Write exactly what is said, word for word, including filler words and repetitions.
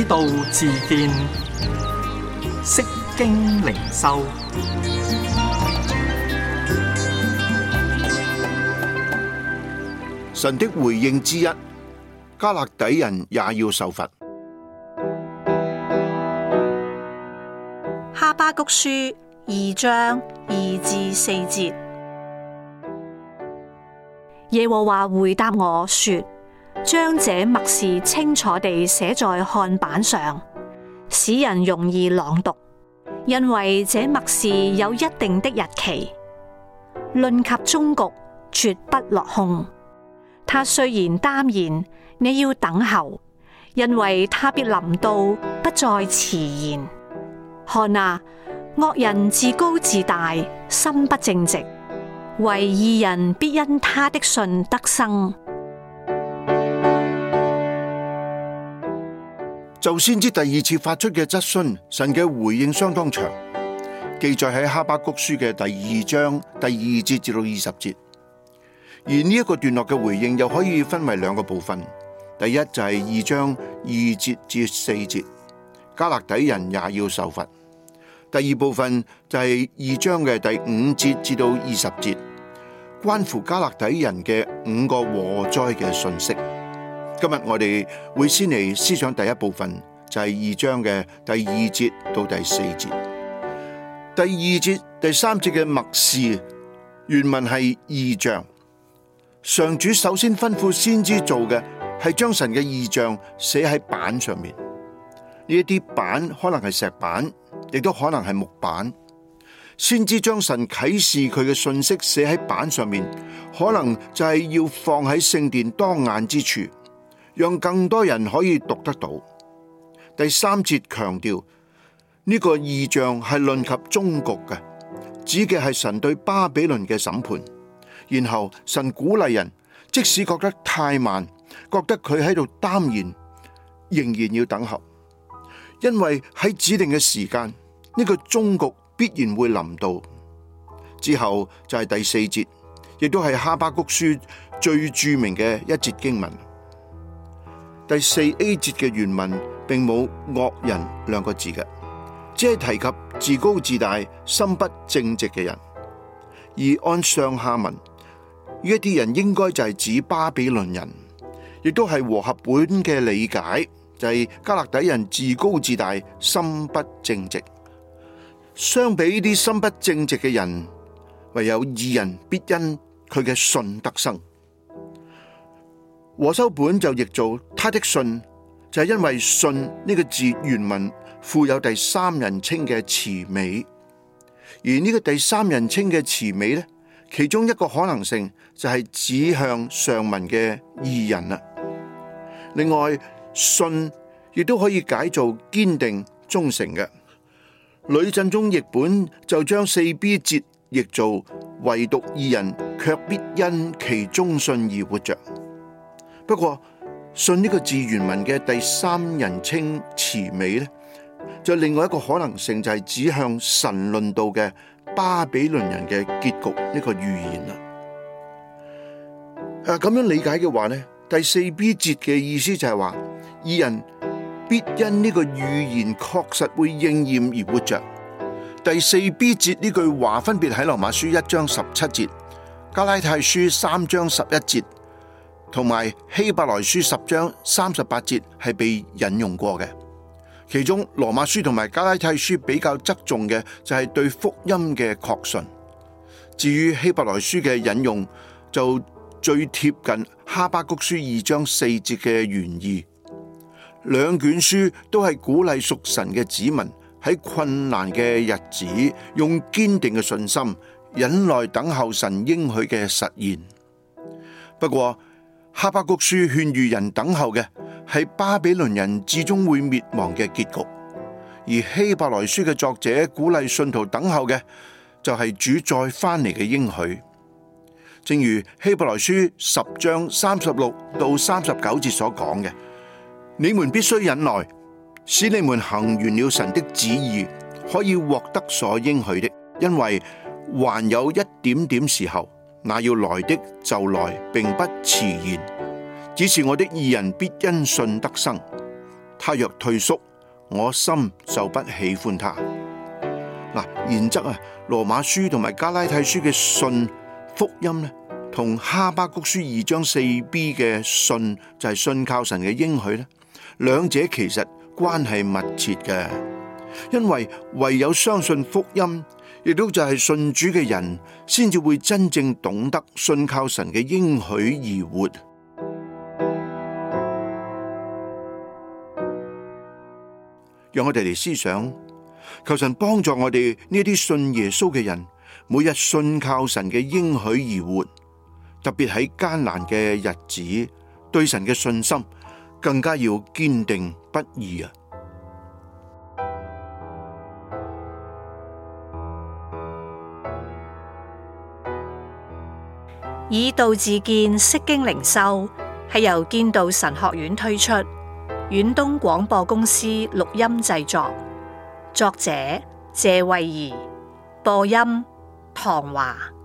道自見，釋經靈修。 神的回應之一，迦勒底人也要受罰。 哈巴谷書二章二至四節，耶和華回答我說：將這默示清楚地寫在看板上，使人容易朗讀，因為這默示有一定的日期，論及終局，絕不落空。他雖然耽延，你要等候，因為他必臨到，不再遲延。看啊，惡人自高自大，心不正直，惟義人必因他的信得生。 就先知第二次發出嘅質詢，神嘅回應相當長，記載喺哈巴谷書嘅第二章第二節至到二十節。而呢一個段落嘅回應又可以分為兩個部分，第一就係二章二節至四節，迦勒底人也要受罰；第二部分就係二章嘅第五節至到二十節，關乎迦勒底人嘅五個禍災嘅訊息。今日我哋會先嚟思想第一部分，就係二章嘅第二節到第四節。第二節第三節嘅默示原文係異象。上主首先吩咐先知做嘅係將神嘅異象寫喺板上面，呢一啲板可能係石板，亦都可能係木板。先知將神啟示佢嘅信息寫喺板上面，可能就係要放喺聖殿當眼之處，讓更多人可以讀得到。第三節強調呢個異象係論及終局嘅，指嘅係神對巴比倫嘅審判。然後神鼓勵人，即使覺得太慢，覺得佢喺度耽延，仍然要等候，因為喺指定嘅時間，呢個終局必然會臨到。之後就係第四節，亦都係哈巴谷書最著名嘅一節經文。第四 A 節嘅原文並冇惡人兩個字嘅，只係提及自高自大、心不正直嘅人，而按上下文，呢一啲人應該就係指巴比倫人，亦都係和合本嘅理解，就係迦勒底人自高自大、心不正直。相比呢啲心不正直嘅人，唯有義人必因佢嘅信得生。和修本就譯做他的信，就係因為信呢個字原文附有第三人稱嘅詞尾，而呢個第三人稱嘅詞尾呢，其中一個可能性就係指向上文嘅義人啦。另外，信亦都可以解做堅定忠誠嘅。呂振中譯本就將四 B 節譯做唯獨義人卻必因其忠信而活着。不過，信呢個字原文嘅第三人稱詞尾呢，就另外一個可能性就係指向神論道嘅巴比倫人嘅結局呢個預言啦。誒，咁樣理解嘅話呢，第四 B 節嘅意思就係話，義人必因呢個預言確實會應驗而活着。第四 B 節呢句話分別喺羅馬書一章十七節、加拉太書三章十一節同埋希伯來書十章三十八節係被引用過嘅。其中羅馬書同埋加拉太書比較側重嘅就係對福音嘅確信，至於希伯來書嘅引用就最貼近哈巴谷書二章四節嘅原意。兩卷書都係鼓勵屬神嘅子民喺困難嘅日子用堅定嘅信心忍耐等候神應許嘅實現。不過哈巴谷書勸喻人等候嘅係巴比倫人至終會滅亡嘅結局，而希伯來書嘅作者鼓勵信徒等候嘅就係主再翻嚟嘅應許。正如希伯來書十章三十六到三十九節所講嘅，你們必須忍耐，使你們行完了神的旨意，可以獲得所應許的，因為還有一點點時候，那要來的就來，並不遲延。只是我的義人必因信得生。 他若退縮，我心就不喜歡他。嗱，然則啊，羅馬書同埋加拉太書嘅信福音呢，同哈巴谷書二章四 B 嘅信就係信靠神嘅應許呢，兩者其實關係密切嘅，因為唯有相信福音，亦都就係信主嘅人，先至會真正懂得信靠神嘅應許而活。讓我哋嚟思想，求神幫助我哋呢啲信耶穌嘅人，每日信靠神嘅應許而活，特別喺艱難嘅日子，對神嘅信心更加要堅定不移啊！ 以道自見，釋經靈修係由建道神學院推出，遠東廣播公司錄音製作，作者謝慧儀，播音唐華。